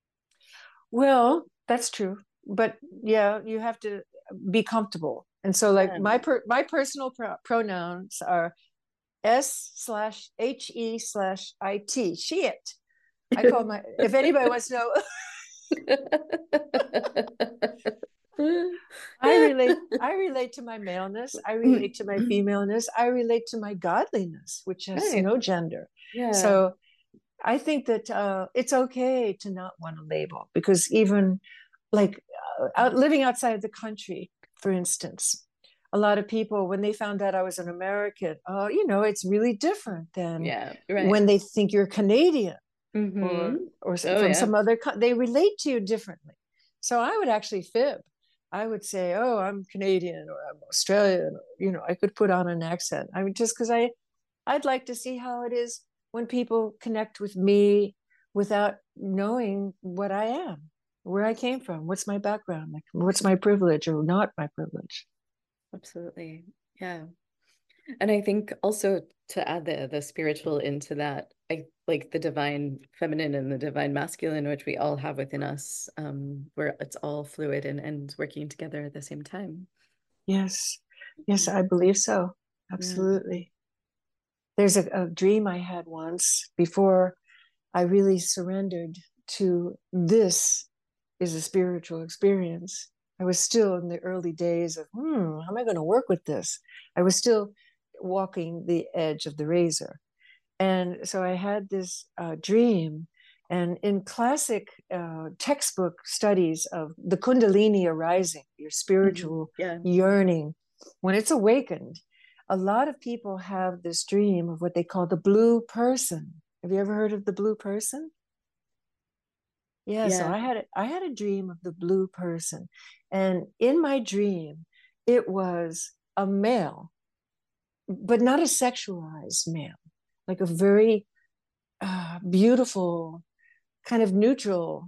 Well, that's true, but yeah, you have to be comfortable. And so, like Yeah. my per- my personal pro- pronouns are S slash H E slash I T. Shit. I call my, if anybody wants to know, I relate I relate to my maleness, I relate to my femaleness, I relate to my godliness, which has Right. no gender. Yeah. So I think that uh, it's okay to not want a label, because even like uh, out, living outside the country, for instance, a lot of people, when they found out I was an American, oh, you know, it's really different than Yeah. Right. when they think you're Canadian or Mm-hmm. or Oh, from yeah. some other. They relate to you differently. So I would actually fib. I would say, "Oh, I'm Canadian or I'm Australian." Or, you know, I could put on an accent. I mean, just because I I'd like to see how it is when people connect with me without knowing what I am, where I came from, what's my background, like what's my privilege or not my privilege. Absolutely. Yeah. And I think also, to add the the spiritual into that, I like the divine feminine and the divine masculine, which we all have within us, um, where it's all fluid and, and working together at the same time. Yes, yes, I believe so. Yeah. Absolutely. There's a, a dream I had once before I really surrendered to this is a spiritual experience. I was still in the early days of, hmm, how am I going to work with this? I was still walking the edge of the razor. And so I had this uh, dream. And in classic uh, textbook studies of the Kundalini arising, your spiritual Mm-hmm. Yeah. yearning, when it's awakened, a lot of people have this dream of what they call the blue person. Have you ever heard of the blue person? Yeah, so Yeah. I had a, I had a dream of the blue person, and in my dream, it was a male, but not a sexualized male, like a very uh, beautiful, kind of neutral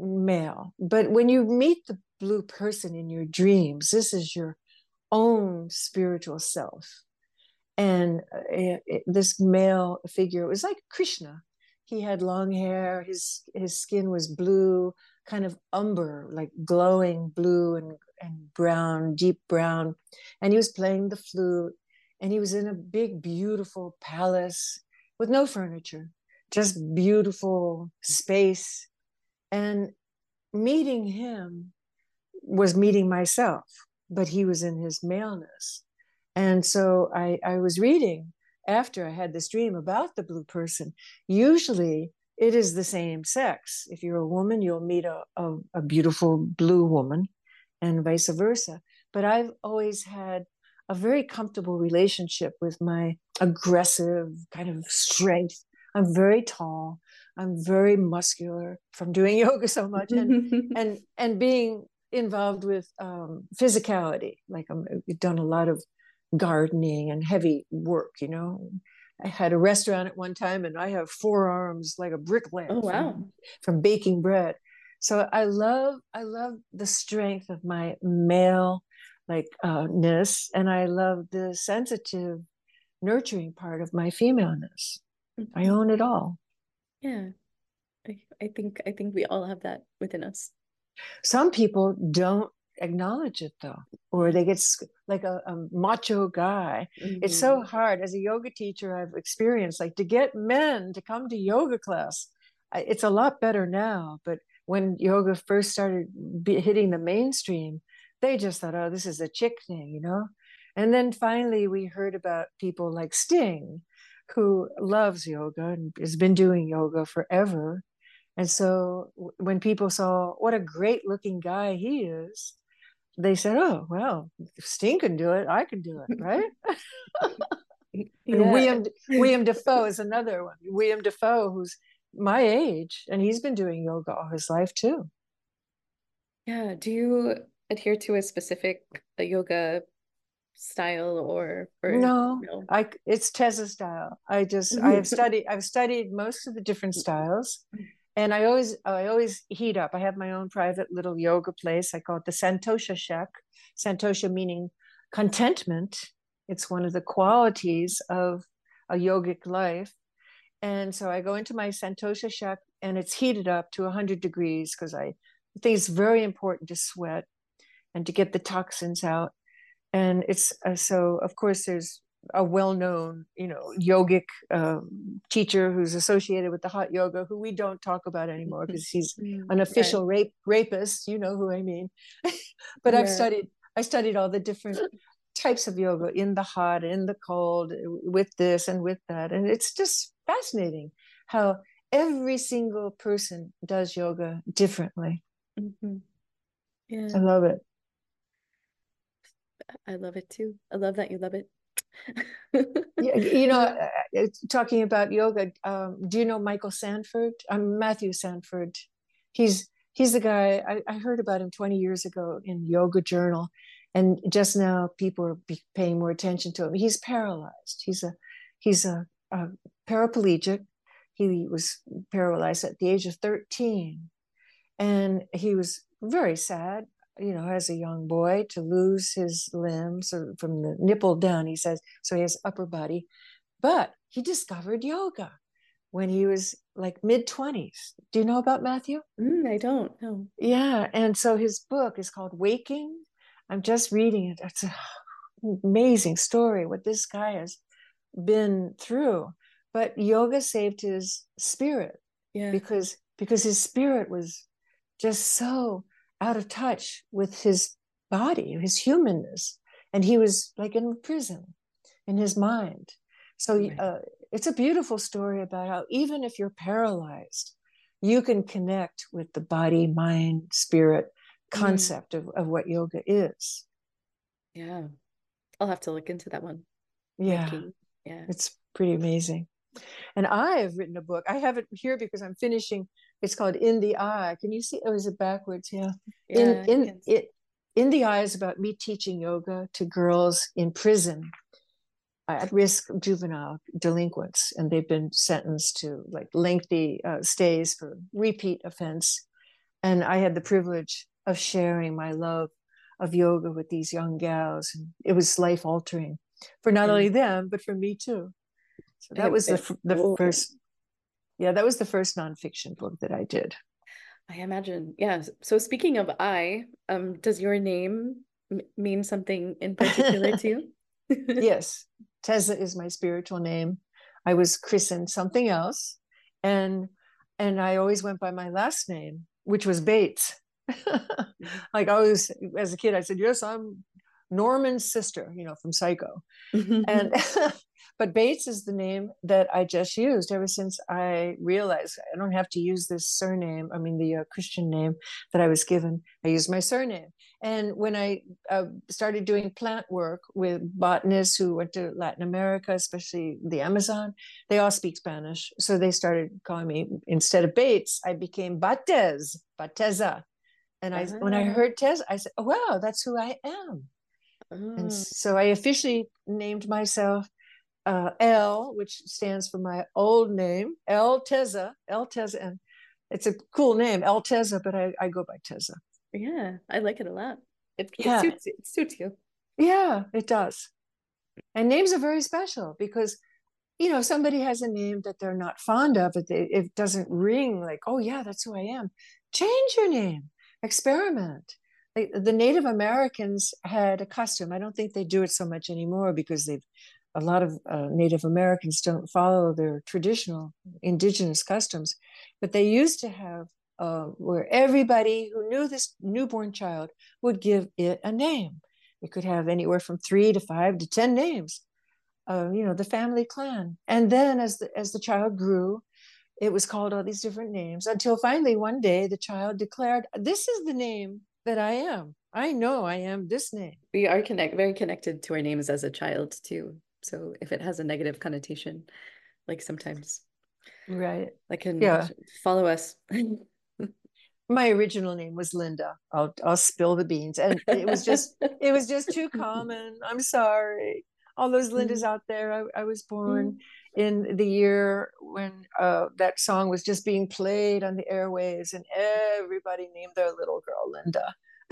male. But when you meet the blue person in your dreams, this is your own spiritual self. And uh, it, it, this male figure, it was like Krishna. He had long hair, his his skin was blue, kind of umber, like glowing blue and, and brown, deep brown. And he was playing the flute, and he was in a big, beautiful palace with no furniture, just beautiful space. And meeting him was meeting myself, but he was in his maleness. And so I, I was reading after I had this dream about the blue person. Usually it is the same sex. If you're a woman, you'll meet a, a, a beautiful blue woman and vice versa. But I've always had a very comfortable relationship with my aggressive kind of strength. I'm very tall. I'm very muscular from doing yoga so much, and and and being involved with um, physicality. Like I'm, I've done a lot of gardening and heavy work. You know, I had a restaurant at one time, and I have forearms like a Oh bricklayer wow. from from baking bread. So I love I love the strength of my male like uh, ness, and I love the sensitive, nurturing part of my femaleness. I Mhm. own it all. Yeah. I, I think I think we all have that within us. Some people don't acknowledge it though, or Yeah. they get like a, a macho guy. It's so Mm-hmm. hard as a yoga teacher. I've experienced like to get men to come to yoga class. It's a lot better now, but when yoga first started hitting the mainstream, they just thought, oh, this is a chick thing, you know? And then finally we heard about people like Sting, who loves yoga and has been doing yoga forever. And so when people saw what a great looking guy he is, they said, oh, well, if Sting can do it, I can do it, right? And Yeah. William William Defoe is another one. William Defoe, who's my age, and he's been doing yoga all his life too. Yeah. Do you adhere to a specific uh, yoga style or or No, no? I it's Teza style. I just I have studied I've studied most of the different styles, and I always I always heat up. I have my own private little yoga place. I call it the Santosha Shack. Santosha meaning contentment. It's one of the qualities of a yogic life. And so I go into my Santosha Shack, and it's heated up to one hundred degrees because I think it's very important to sweat and to get the toxins out. And it's uh, so of course there's a well-known you know yogic um, teacher who's associated with the hot yoga who we don't talk about anymore because he's Mm, an right. official rape rapist, you know who I mean. But i've Yeah. studied I studied all the different types of yoga, in the hot, in the cold, with this and with that, and it's just fascinating how every single person does yoga differently. Hmm. I Yeah. love it. I love it too. I love that you love it. Yeah, you know, uh, uh, talking about yoga, um, do you know Michael Sanford? I'm Matthew Sanford. He's he's the guy I, I heard about him twenty years ago in Yoga Journal, and just now people are be paying more attention to him. He's paralyzed. He's a he's a, a paraplegic. He was paralyzed at the age of thirteen, and he was very sad, you know, as a young boy to lose his limbs or from the nipple down, he says. So he has upper body. But he discovered yoga when he was like mid twenties. Do you know about Matthew? Mm, I don't know. Yeah. And so his book is called Waking. I'm just reading it. It's an amazing story what this guy has been through. But yoga saved his spirit Yeah. because because his spirit was just so out of touch with his body, his humanness. And he was like in prison in his mind. So Right. uh, it's a beautiful story about how even if you're paralyzed, you can connect with the body, mind, spirit concept mm. of, of what yoga is. Yeah. I'll have to look into that one. Yeah. Yeah. It's pretty amazing. And I have written a book. I have it here because I'm finishing. It's called In the Eye. Can you see? Oh, is it backwards? Yeah. yeah in in it In the Eye is about me teaching yoga to girls in prison, at risk juvenile delinquents, and they've been sentenced to like lengthy uh, stays for repeat offense. And I had the privilege of sharing my love of yoga with these young gals, and it was life altering for not yeah. only them but for me too. So that was the the oh, first, yeah, that was the first nonfiction book that I did. I imagine, yeah. So speaking of I, um, does your name m- mean something in particular to you? Yes, Teza is my spiritual name. I was christened something else, and and I always went by my last name, which was Bates. Like I was, as a kid, I said, yes, I'm Norman's sister, you know, from Psycho. And but Bates is the name that I just used ever since I realized I don't have to use this surname. I mean, the uh, Christian name that I was given. I use my surname. And when I uh, started doing plant work with botanists who went to Latin America, especially the Amazon, they all speak Spanish. So they started calling me, instead of Bates, I became Batez, Bateza. And I, uh-huh. when I heard Tez, I said, oh, wow, that's who I am. Oh. And so I officially named myself uh, L, which stands for my old name, El Teza, El Teza. And it's a cool name, El Teza, but I, I go by Teza. Yeah, I like it a lot. It, yeah. it, suits, it suits you. Yeah, it does. And names are very special because, you know, somebody has a name that they're not fond of, it, it doesn't ring like, oh, yeah, that's who I am. Change your name, experiment. Like, the Native Americans had a custom. I don't think they do it so much anymore because they've, a lot of uh, Native Americans don't follow their traditional indigenous customs, but they used to have uh, where everybody who knew this newborn child would give it a name. It could have anywhere from three to five to ten names. Uh, you know, the family clan. And then as the as the child grew, it was called all these different names until finally one day the child declared, this is the name that I am. I know I am this name. We are connect very connected to our names as a child too. So if it has a negative connotation, like sometimes, right, that can yeah. follow us. My original name was Linda. I'll I'll spill the beans, and it was just it was just too common. I'm sorry. All those Lindas out there. I, I was born in the year when uh, that song was just being played on the airwaves, and everybody named their little girl Linda.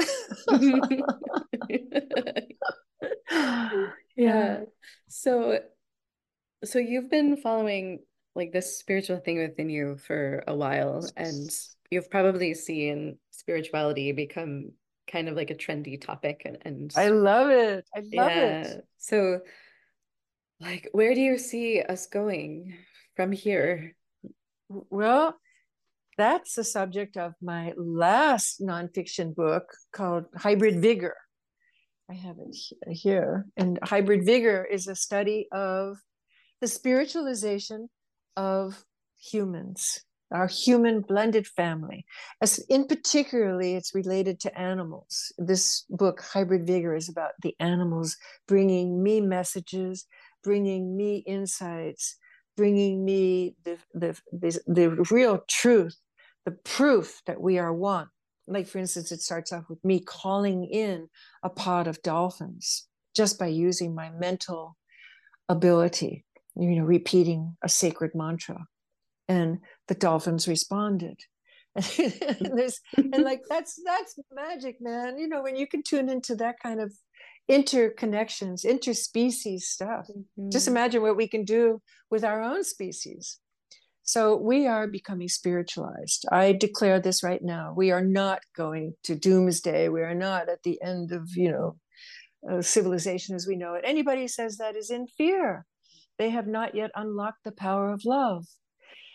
Yeah. So, so you've been following like this spiritual thing within you for a while, and you've probably seen spirituality become kind of like a trendy topic, and, and I love it. I love yeah. it. So, like, where do you see us going from here? Well, that's the subject of my last nonfiction book called Hybrid Vigor. I have it here. And Hybrid Vigor is a study of the spiritualization of humans, our human blended family. As in particularly, it's related to animals. This book, Hybrid Vigor, is about the animals bringing me messages, bringing me insights, bringing me the, the, the, the real truth, the proof that we are one. Like, for instance, it starts off with me calling in a pod of dolphins just by using my mental ability, you know, repeating a sacred mantra. And the dolphins responded. and there's and like that's that's magic, man. You know, when you can tune into that kind of interconnections, interspecies stuff. Mm-hmm. Just imagine what we can do with our own species. So we are becoming spiritualized. I declare this right now. We are not going to doomsday. We are not at the end of, you know, uh, civilization as we know it. Anybody who says that is in fear. They have not yet unlocked the power of love.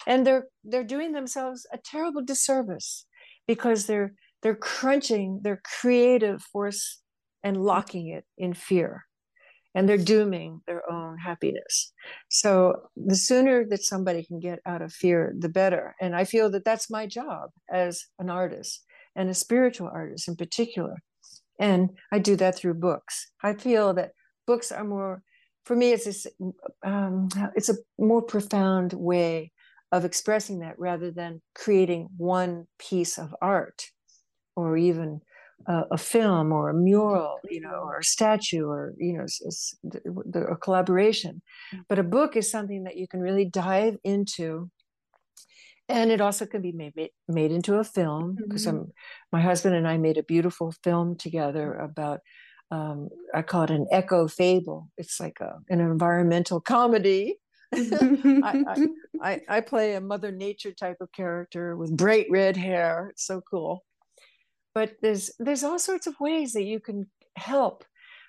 And they're they're doing themselves a terrible disservice because they're they're crunching their creative force and locking it in fear, and they're dooming their own happiness. So the sooner that somebody can get out of fear, the better. And I feel that that's my job as an artist, and a spiritual artist in particular. And I do that through books. I feel that books are more, for me, it's this, um, it's a more profound way of expressing that, rather than creating one piece of art, or even uh, a film or a mural, you know, or a statue, or, you know, it's, it's a collaboration. But a book is something that you can really dive into. And it also can be made, made, made into a film, because Mm-hmm. my husband and I made a beautiful film together about, um, I call it an eco fable. It's like a, an environmental comedy. I, I, I, I play a Mother Nature type of character with bright red hair. It's so cool. But there's there's all sorts of ways that you can help,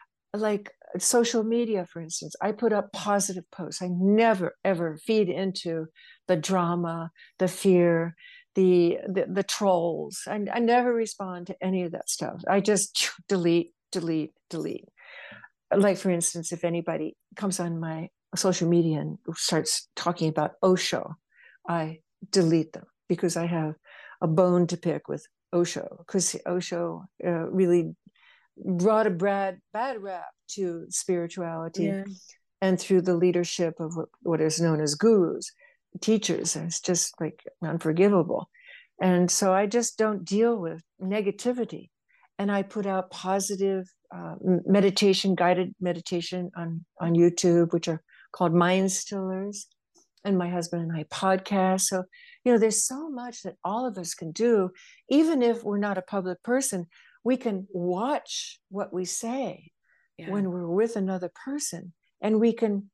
like social media, for instance. I put up positive posts. I never ever feed into the drama, the fear, the the, the trolls. I, I never respond to any of that stuff. I just delete, delete, delete. Like, for instance, if anybody comes on my social media and starts talking about Osho, I delete them, because I have a bone to pick with Osho, because Osho uh, really brought a bad, bad rap to spirituality, Yeah. and through the leadership of what, what is known as gurus, teachers. And it's just like unforgivable. And so I just don't deal with negativity. And I put out positive uh, meditation, guided meditation on, on YouTube, which are called Mind Stillers. And my husband and I podcast. So, you know, there's so much that all of us can do, even if we're not a public person. We can watch what we say Yeah. when we're with another person, and we can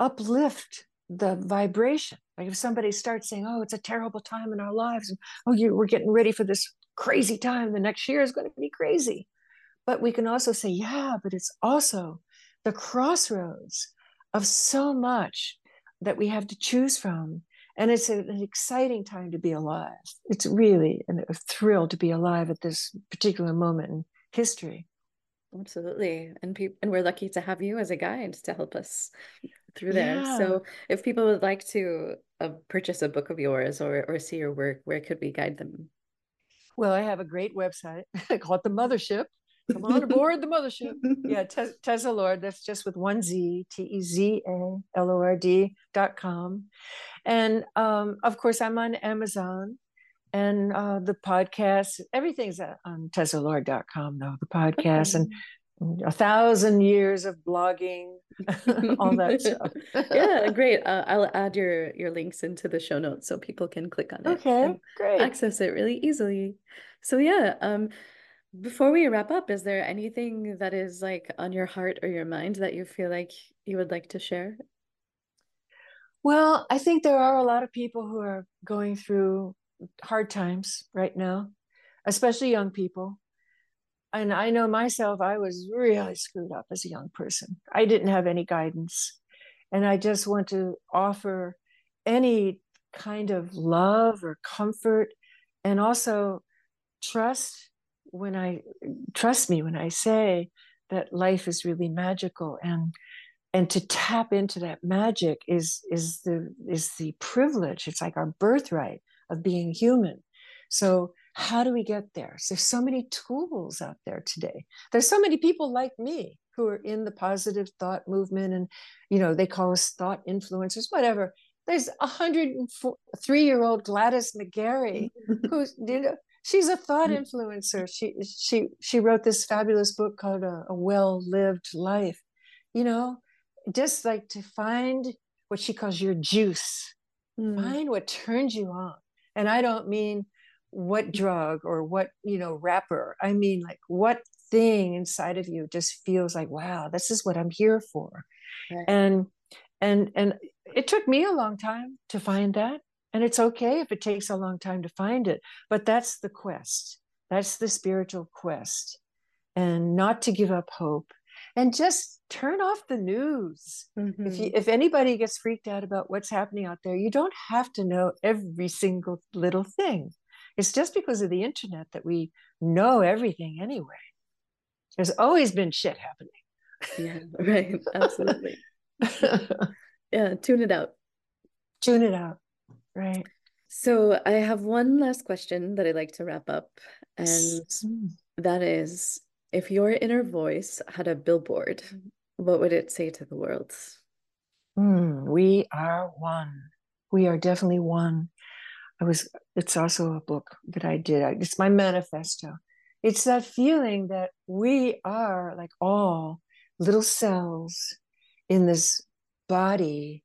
uplift the vibration. Like if somebody starts saying, oh, it's a terrible time in our lives, and oh, you, we're getting ready for this crazy time, the next year is going to be crazy. But we can also say, yeah, but it's also the crossroads of so much that we have to choose from. And it's a, an exciting time to be alive. It's really a thrill to be alive at this particular moment in history. Absolutely. And pe and we're lucky to have you as a guide to help us through there. Yeah. So if people would like to uh, purchase a book of yours, or or see your work, where could we guide them? Well, I have a great website. I call it the Mothership. Come on aboard the Mothership. Yeah, Te- Tezza Lord. That's just with one Z, T E Z A L O R D dot com. And um, of course, I'm on Amazon, and uh, the podcast, everything's on tezza lord dot com, though, the podcast, Okay. and a thousand years of blogging, all that stuff. Yeah, great. Uh, I'll add your your links into the show notes so people can click on it Okay, and great. access it really easily. So yeah, um, before we wrap up, is there anything that is like on your heart or your mind that you feel like you would like to share? Well, I think there are a lot of people who are going through hard times right now, especially young people. And I know myself, I was really screwed up as a young person. I didn't have any guidance. And I just want to offer any kind of love or comfort, and also trust when I trust me when I say that life is really magical, and and to tap into that magic is is the is the privilege. It's like our birthright of being human. So how do we get there? So there's so many tools out there today. There's so many people like me who are in the positive thought movement, and you know, they call us thought influencers, whatever. There's a one hundred three year old Gladys McGarey, who's, you know, she's a thought influencer. She she she wrote this fabulous book called a, a Well Lived Life. You know, just like to find what she calls your juice, Mm. find what turns you on. And I don't mean what drug or what, you know, rapper. I mean, like, what thing inside of you just feels like, wow, this is what I'm here for. Right. And and and it took me a long time to find that. And it's okay if it takes a long time to find it, but that's the quest. That's the spiritual quest. And not to give up hope, and just turn off the news. Mm-hmm. If you, if anybody gets freaked out about what's happening out there, you don't have to know every single little thing. It's just because of the internet that we know everything anyway. There's always been shit happening. Yeah, right. Absolutely. Yeah, tune it out. Tune it out. Right. So I have one last question that I'd like to wrap up. And mm. that is, if your inner voice had a billboard, what would it say to the world? Mm, we are one. We are definitely one. I was, it's also a book that I did. It's my manifesto. It's that feeling that we are like all little cells in this body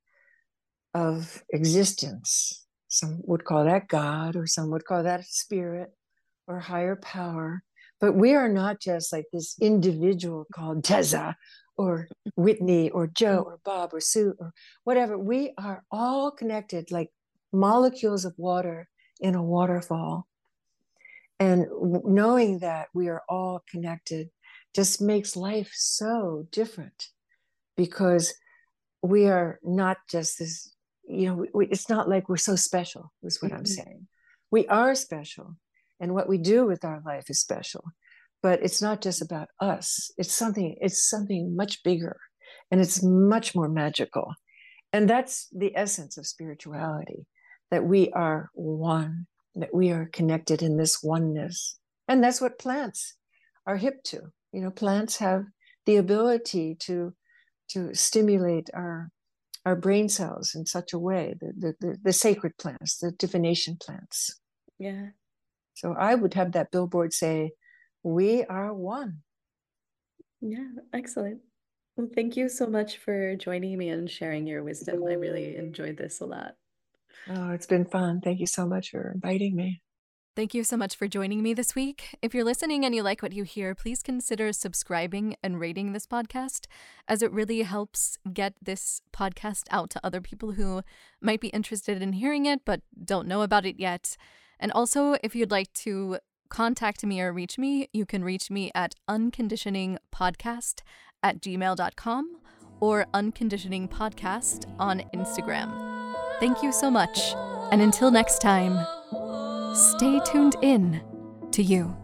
of existence. Some would call that God, or some would call that spirit or higher power. But we are not just like this individual called Teza or Whitney or Joe or Bob or Sue or whatever. We are all connected like molecules of water in a waterfall. And knowing that we are all connected just makes life so different, because we are not just this, you know, we, it's not like we're so special, is what mm-hmm. I'm saying. We are special, and what we do with our life is special, but it's not just about us. It's something, it's something much bigger, and it's much more magical. And that's the essence of spirituality, that we are one, that we are connected in this oneness. And that's what plants are hip to. You know, plants have the ability to to stimulate our our brain cells in such a way, the, the, the, the sacred plants, the divination plants. Yeah. So I would have that billboard say, we are one. Yeah, excellent. Well, thank you so much for joining me and sharing your wisdom. I really enjoyed this a lot. Oh, it's been fun. Thank you so much for inviting me. Thank you so much for joining me this week. If you're listening and you like what you hear, please consider subscribing and rating this podcast, as it really helps get this podcast out to other people who might be interested in hearing it but don't know about it yet. And also, if you'd like to contact me or reach me, you can reach me at unconditioningpodcast at gmail dot com or unconditioningpodcast on Instagram. Thank you so much. And until next time, stay tuned in to you.